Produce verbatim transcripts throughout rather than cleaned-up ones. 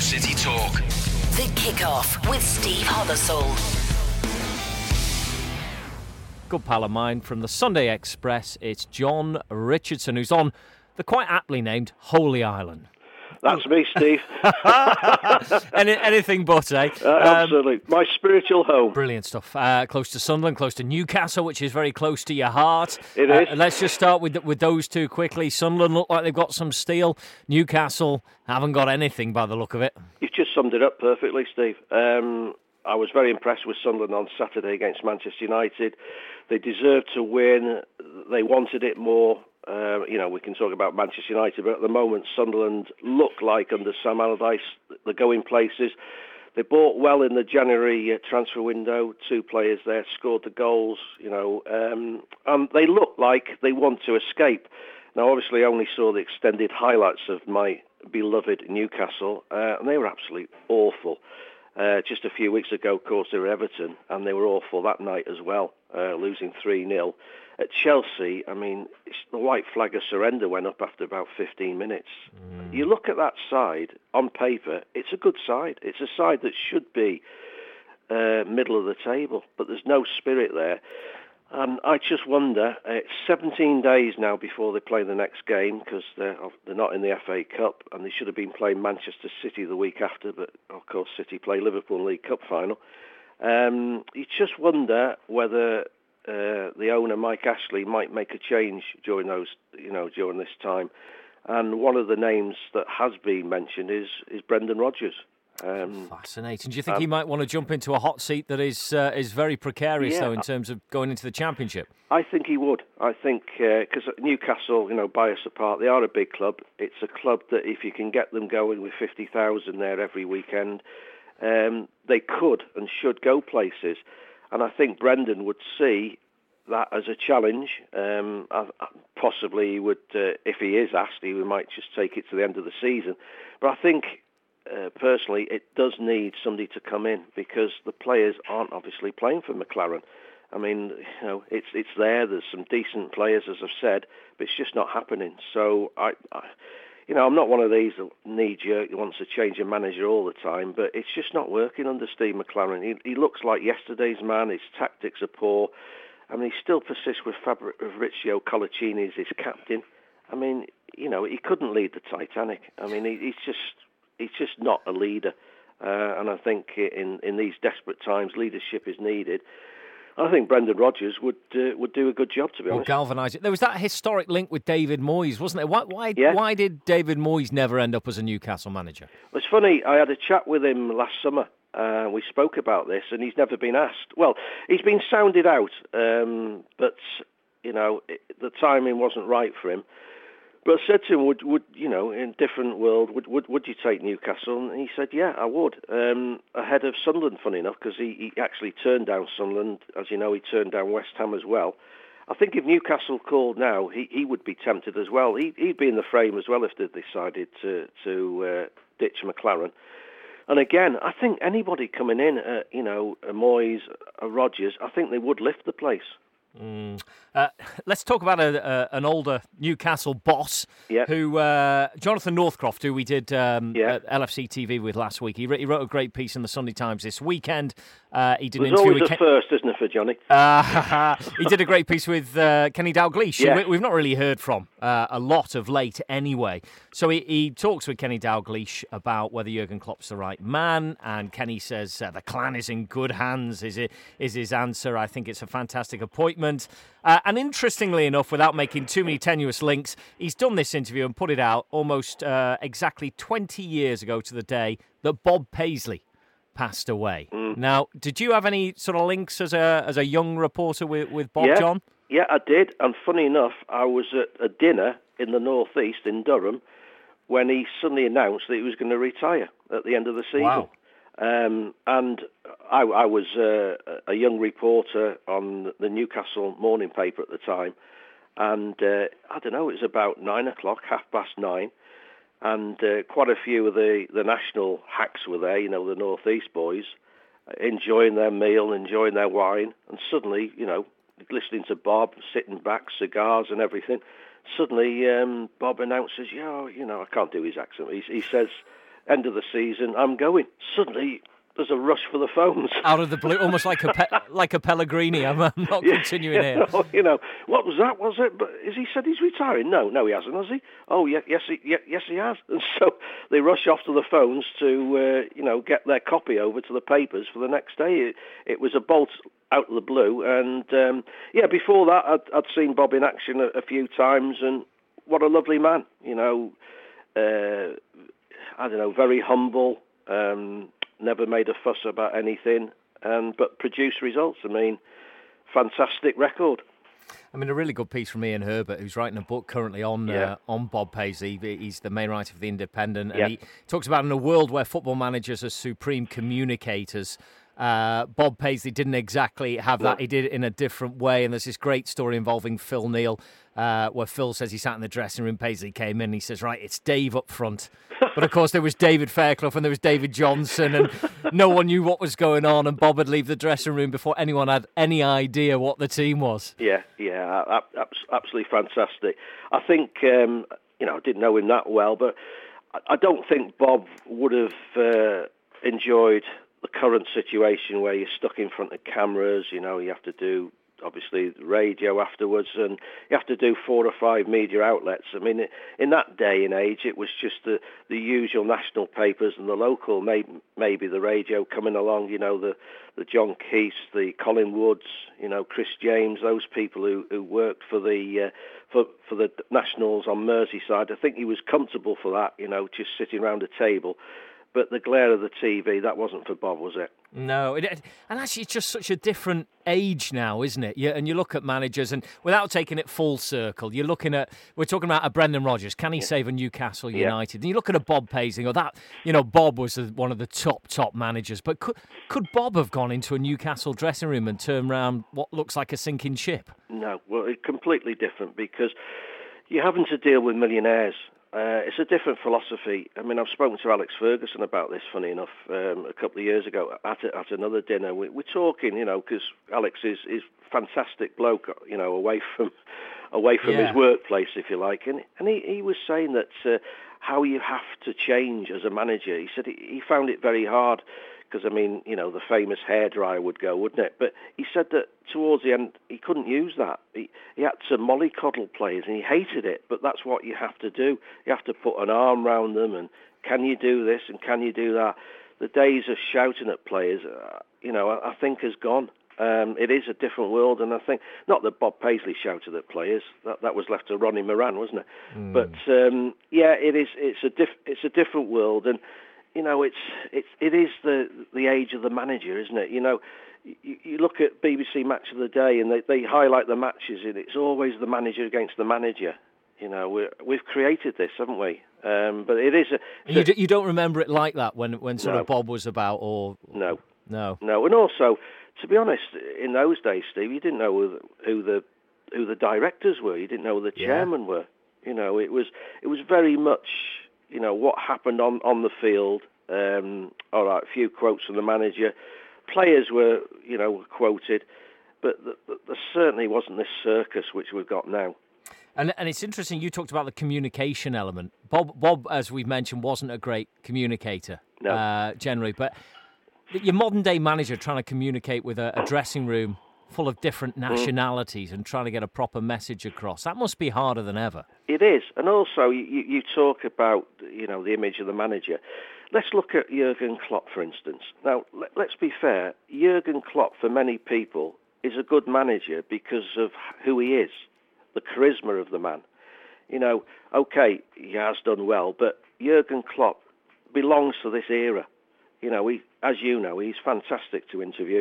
City Talk. The Kickoff with Steve Hothersoul. Good pal of mine from the Sunday Express, it's John Richardson, who's on the quite aptly named Holy Island. That's me, Steve. Any, anything but, eh? Uh, absolutely. Um, My spiritual home. Brilliant stuff. Uh, close to Sunderland, close to Newcastle, which is very close to your heart. It uh, is. Let's just start with with those two quickly. Sunderland look like they've got some steel. Newcastle haven't got anything by the look of it. You've just summed it up perfectly, Steve. Um, I was very impressed with Sunderland on Saturday against Manchester United. They deserved to win. They wanted it more. Uh, you know, we can talk about Manchester United, but at the moment, Sunderland look like, under Sam Allardyce, they're going places. They bought well in the January uh, transfer window. Two players there scored the goals, you know, um, and they look like they want to escape. Now, obviously, I only saw the extended highlights of my beloved Newcastle, uh, and they were absolutely awful. Uh, just a few weeks ago, of course, they were Everton, and they were awful that night as well, uh, losing three nil. At Chelsea, I mean, it's, the white flag of surrender went up after about fifteen minutes. Mm. You look at that side, on paper, it's a good side. It's a side that should be uh, middle of the table, but there's no spirit there. And I just wonder, uh, it's seventeen days now before they play the next game, because they're, they're not in the F A Cup, and they should have been playing Manchester City the week after, but of course City play Liverpool in the League Cup final. Um, you just wonder whether uh, the owner, Mike Ashley, might make a change during those, you know, during this time. And one of the names that has been mentioned is, is Brendan Rodgers. Um, Fascinating. Do you think um, he might want to jump into a hot seat that is uh, is very precarious, yeah, though, in terms of going into the Championship? I think he would. I think, because uh, Newcastle, you know, bias apart, they are a big club. It's a club that if you can get them going with fifty thousand there every weekend, um, they could and should go places. And I think Brendan would see that as a challenge. Um, possibly he would, uh, if he is asked, he might just take it to the end of the season. But I think, Uh, personally, it does need somebody to come in, because the players aren't obviously playing for McLaren. I mean, you know, it's it's there. There's some decent players, as I've said, but it's just not happening. So I, I you know, I'm not one of these knee-jerk who wants to change a manager all the time, but it's just not working under Steve McLaren. He, he looks like yesterday's man. His tactics are poor. I mean, he still persists with Fabrizio Colaccini as his captain. I mean, you know, he couldn't lead the Titanic. I mean, he, he's just he's just not a leader. Uh, and I think in, in these desperate times, leadership is needed. I think Brendan Rodgers would uh, would do a good job, to be Well, honest. galvanise it. There was that historic link with David Moyes, wasn't there? Why why, Yeah. why did David Moyes never end up as a Newcastle manager? It's funny, I had a chat with him last summer. Uh, we spoke about this, and he's never been asked. Well, he's been sounded out, um, but, you know, it, the timing wasn't right for him. But I said to him, would, would you know, in a different world, would, would would you take Newcastle? And he said, yeah, I would. Um, ahead of Sunderland, funny enough, because he, he actually turned down Sunderland. As you know, he turned down West Ham as well. I think if Newcastle called now, he, he would be tempted as well. He, he'd be in the frame as well if they decided to, to uh, ditch McLaren. And again, I think anybody coming in, uh, you know, a Moyes, a Rodgers, I think they would lift the place. Mm. Uh, let's talk about a, a, an older Newcastle boss, yeah. who uh, Jonathan Northcroft, who we did um, yeah. L F C T V with last week. He, re- he wrote a great piece in the Sunday Times this weekend. Uh, he did There's an interview always with a Ken- first, isn't it, for Johnny? Uh, he did a great piece with uh, Kenny Dalglish, yeah. who we, we've not really heard from uh, a lot of late anyway. So he, he talks with Kenny Dalglish about whether Jurgen Klopp's the right man, and Kenny says uh, the clan is in good hands, is, it, is his answer. I think it's a fantastic appointment. Uh, and interestingly enough, without making too many tenuous links, he's done this interview and put it out almost uh, exactly twenty years ago to the day that Bob Paisley passed away. Mm. Now, did you have any sort of links as a as a young reporter with, with Bob, yeah, John? Yeah, I did. And funny enough, I was at a dinner in the northeast in Durham when he suddenly announced that he was going to retire at the end of the season. Wow. Um, and I, I was uh, a young reporter on the Newcastle morning paper at the time. And uh, I don't know, it was about nine o'clock, half past nine. And uh, quite a few of the, the national hacks were there, you know, the Northeast boys, enjoying their meal, enjoying their wine. And suddenly, you know, listening to Bob, sitting back, cigars and everything. Suddenly, um, Bob announces, yeah, you know, I can't do his accent. He, he says, end of the season, I'm going. Suddenly, there's a rush for the phones. Out of the blue, almost like a pe- like a Pellegrini. I'm, I'm not yeah, continuing yeah, here. No, you know, what was that, was it? But has he said he's retiring? No, no, he hasn't, has he? Oh, yeah, yes, he, yeah, yes, he has. And so they rush off to the phones to, uh, you know, get their copy over to the papers for the next day. It, it was a bolt out of the blue. And, um, yeah, before that, I'd, I'd seen Bob in action a, a few times, and what a lovely man, you know. Uh, I don't know, very humble, um, never made a fuss about anything, and but produced results. I mean, fantastic record. I mean, a really good piece from Ian Herbert, who's writing a book currently on yeah. uh, on Bob Paisley. He's the main writer for The Independent, and yeah. he talks about in a world where football managers are supreme communicators, Uh, Bob Paisley didn't exactly have that. He did it in a different way. And there's this great story involving Phil Neal, uh, where Phil says he sat in the dressing room. Paisley came in and he says, right, it's Dave up front. But of course, there was David Fairclough and there was David Johnson, and no one knew what was going on. And Bob would leave the dressing room before anyone had any idea what the team was. Yeah, yeah, absolutely fantastic. I think, um, you know, I didn't know him that well, but I don't think Bob would have uh, enjoyed the current situation where you're stuck in front of cameras. You know, you have to do, obviously, radio afterwards, and you have to do four or five media outlets. I mean, in that day and age, it was just the, the usual national papers and the local, maybe, maybe the radio coming along, you know, the, the John Keith, the Colin Woods, you know, Chris James, those people who, who worked for the uh, for, for the Nationals on Merseyside. I think he was comfortable for that, you know, just sitting around a table. But the glare of the T V, that wasn't for Bob, was it? No, it, and actually it's just such a different age now, isn't it? You, and you look at managers, and without taking it full circle, you're looking at, we're talking about a Brendan Rodgers, can he yeah. save a Newcastle United? Yeah. And you look at a Bob Paisley, or that, you know, Bob was one of the top, top managers, but could, could Bob have gone into a Newcastle dressing room and turned around what looks like a sinking ship? No, well, it's completely different, because you're having to deal with millionaires. Uh, it's a different philosophy. I mean, I've spoken to Alex Ferguson about this, funny enough, um, a couple of years ago at a, at another dinner. We, we're talking, you know, because Alex is is fantastic bloke, you know, away from away from yeah. his workplace, if you like, and and he, he was saying that uh, how you have to change as a manager. He said he, he found it very hard. Because, I mean, you know, the famous hairdryer would go, wouldn't it? But he said that towards the end, he couldn't use that. He, he had to mollycoddle players, and he hated it. But that's what you have to do. You have to put an arm round them, and can you do this, and can you do that? The days of shouting at players, uh, you know, I, I think has gone. Um, it is a different world, and I think, not that Bob Paisley shouted at players, that, that was left to Ronnie Moran, wasn't it? Mm. But, um, yeah, it is, it's a diff, it's a different world, and you know, it's it's it is the the age of the manager, isn't it? You know, you, you look at B B C Match of the Day, and they, they highlight the matches, and it's always the manager against the manager. You know, we're, we've created this, haven't we? Um, but it is. A, you, d- you don't remember it like that when when sort no. of Bob was about, or no, no, no. And also, to be honest, in those days, Steve, you didn't know who the who the, who the directors were. You didn't know who the chairmen yeah. were. You know, it was it was very much. You know, what happened on, on the field. Um, all right, a few quotes from the manager. Players were, you know, quoted, but th- th- there certainly wasn't this circus which we've got now. And and it's interesting, you talked about the communication element. Bob, Bob, as we've mentioned, wasn't a great communicator, no. uh, generally. But your modern-day manager trying to communicate with a, a dressing room full of different nationalities mm. and trying to get a proper message across, that must be harder than ever. It is. And also, you, you talk about, you know, the image of the manager. Let's look at Jurgen Klopp, for instance. Now, let, let's be fair. Jurgen Klopp, for many people, is a good manager because of who he is, the charisma of the man. You know, okay, he has done well, but Jurgen Klopp belongs to this era. You know, he, as you know, he's fantastic to interview.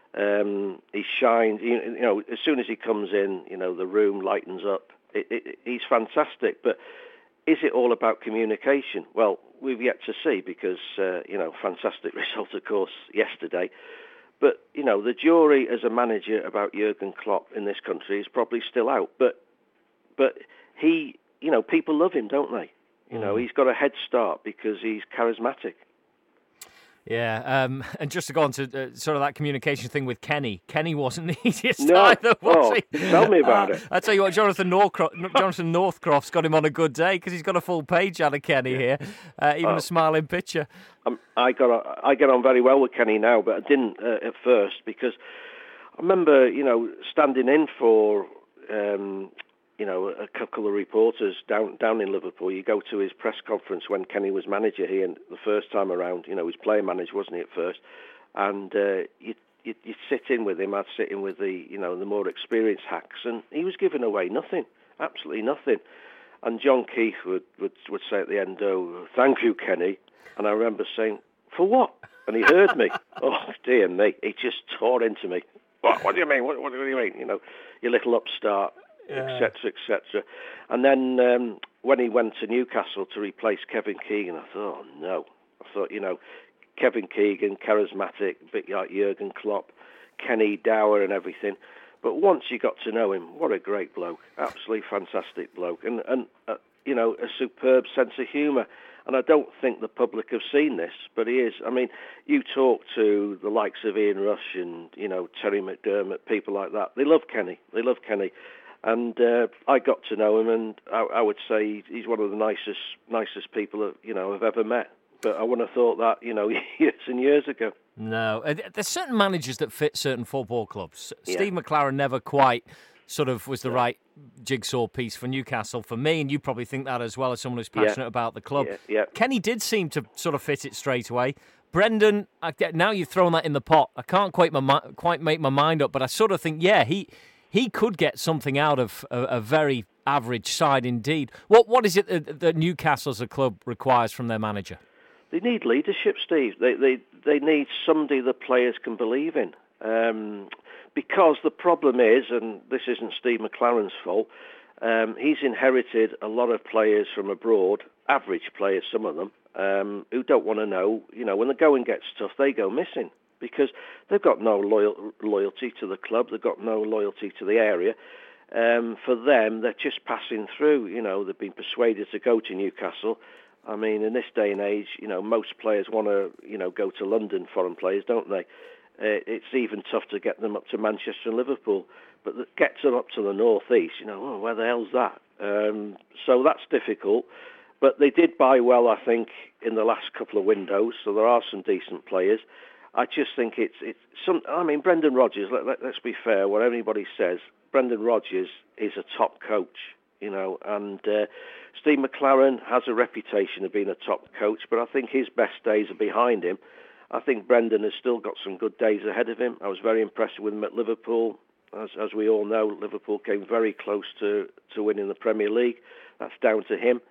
Um, he shines, you, you know, as soon as he comes in, you know, the room lightens up. It, it, he's fantastic, but is it all about communication? Well, we've yet to see because, uh, you know, fantastic result, of course, yesterday. But, you know, the jury as a manager about Jurgen Klopp in this country is probably still out. But, but he, you know, people love him, don't they? You know, he's got a head start because he's charismatic. Yeah, um, and just to go on to uh, sort of that communication thing with Kenny. Kenny wasn't the easiest no. either, was oh, he? Tell me about uh, it. I tell you what, Jonathan Northcroft, Jonathan Northcroft's got him on a good day because he's got a full page out of Kenny here, uh, even oh. a smiling picture. Um, I got I get on very well with Kenny now, but I didn't uh, at first because I remember, you know, standing in for. Um, You know, a couple of reporters down down in Liverpool. You go to his press conference when Kenny was manager here, and the first time around, you know, he was player manager, wasn't he, at first? And uh, you you you sit in with him. I'd sit in with the you know the more experienced hacks, and he was giving away nothing, absolutely nothing. And John Keith would would would say at the end, "Oh, thank you, Kenny." And I remember saying, "For what?" And he heard me. Oh dear me! He just tore into me. What? What do you mean? What, what do you mean? You know, you little upstart. Etc. et cetera. And then um, when he went to Newcastle to replace Kevin Keegan, I thought, oh no. I thought, you know, Kevin Keegan, charismatic, a bit like Jurgen Klopp, Kenny Dower and everything. But once you got to know him, what a great bloke. Absolutely fantastic bloke. And, and uh, you know, a superb sense of humour. And I don't think the public have seen this, but he is. I mean, you talk to the likes of Ian Rush and, you know, Terry McDermott, people like that. They love Kenny. They love Kenny. And uh, I got to know him, and I, I would say he's one of the nicest, nicest people you know I've ever met. But I wouldn't have thought that, you know, years and years ago. No, there's certain managers that fit certain football clubs. Yeah. Steve McClaren never quite sort of was the yeah. right jigsaw piece for Newcastle for me, and you probably think that as well as someone who's passionate yeah. about the club. Yeah. Yeah. Kenny did seem to sort of fit it straight away. Brendan, I get, now you've thrown that in the pot. I can't quite my quite make my mind up, but I sort of think, yeah, he. He could get something out of a, a very average side indeed. What What is it that, that Newcastle as a club requires from their manager? They need leadership, Steve. They they, they need somebody the players can believe in. Um, because the problem is, and this isn't Steve McClaren's fault, um, he's inherited a lot of players from abroad, average players, some of them, um, who don't want to know, you know, when the going gets tough, they go missing. Because they've got no loyal, loyalty to the club, they've got no loyalty to the area. Um, for them, they're just passing through. You know, they've been persuaded to go to Newcastle. I mean, in this day and age, you know, most players want to, you know, go to London, foreign players, don't they? Uh, it's even tough to get them up to Manchester and Liverpool. But that gets them up to the North East, you know, oh, where the hell's that? Um, so that's difficult. But they did buy well, I think, in the last couple of windows. So there are some decent players. I just think it's it's some. I mean, Brendan Rodgers. Let, let, let's be fair. What anybody says, Brendan Rodgers is a top coach, you know. And uh, Steve McClaren has a reputation of being a top coach, but I think his best days are behind him. I think Brendan has still got some good days ahead of him. I was very impressed with him at Liverpool. As as we all know, Liverpool came very close to, to winning the Premier League. That's down to him.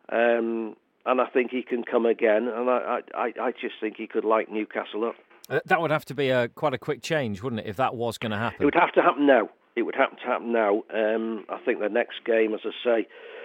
Um, and I think he can come again. And I I, I just think he could light Newcastle up. Uh, that would have to be a quite a quick change, wouldn't it, if that was going to happen? It would have to happen now. It would have to happen now. Um, I think the next game, as I say,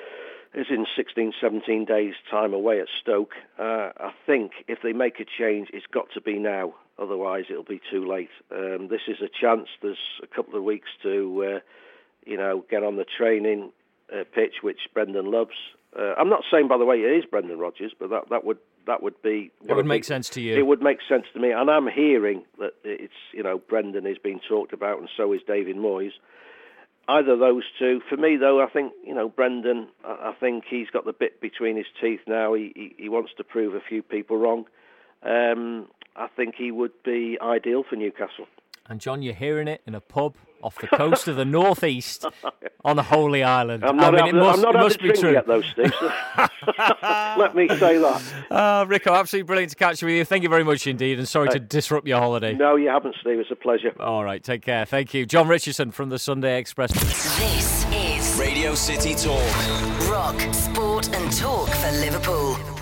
is in sixteen, seventeen days' time away at Stoke. Uh, I think if they make a change, it's got to be now. Otherwise, it'll be too late. Um, this is a chance. There's a couple of weeks to, uh, you know, get on the training uh, pitch, which Brendan loves. Uh, I'm not saying, by the way, it is Brendan Rodgers, but that, that would that would be. It would make sense to you. It would make sense to me, and I'm hearing that it's you know Brendan is being talked about, and so is David Moyes. Either of those two. For me, though, I think you know Brendan. I think he's got the bit between his teeth now. He he, he wants to prove a few people wrong. Um, I think he would be ideal for Newcastle. And John, you're hearing it in a pub off the coast of the northeast on the Holy Island. I'm not, I mean, having, it must, I'm not it having must a be drink true. yet, though, Steve. So let me say that. Uh, Rico, absolutely brilliant to catch you with you. Thank you very much indeed, and sorry uh, to disrupt your holiday. No, you haven't, Steve. It's a pleasure. All right, take care. Thank you. John Richardson from the Sunday Express. This is Radio City Talk. Rock, sport and talk for Liverpool.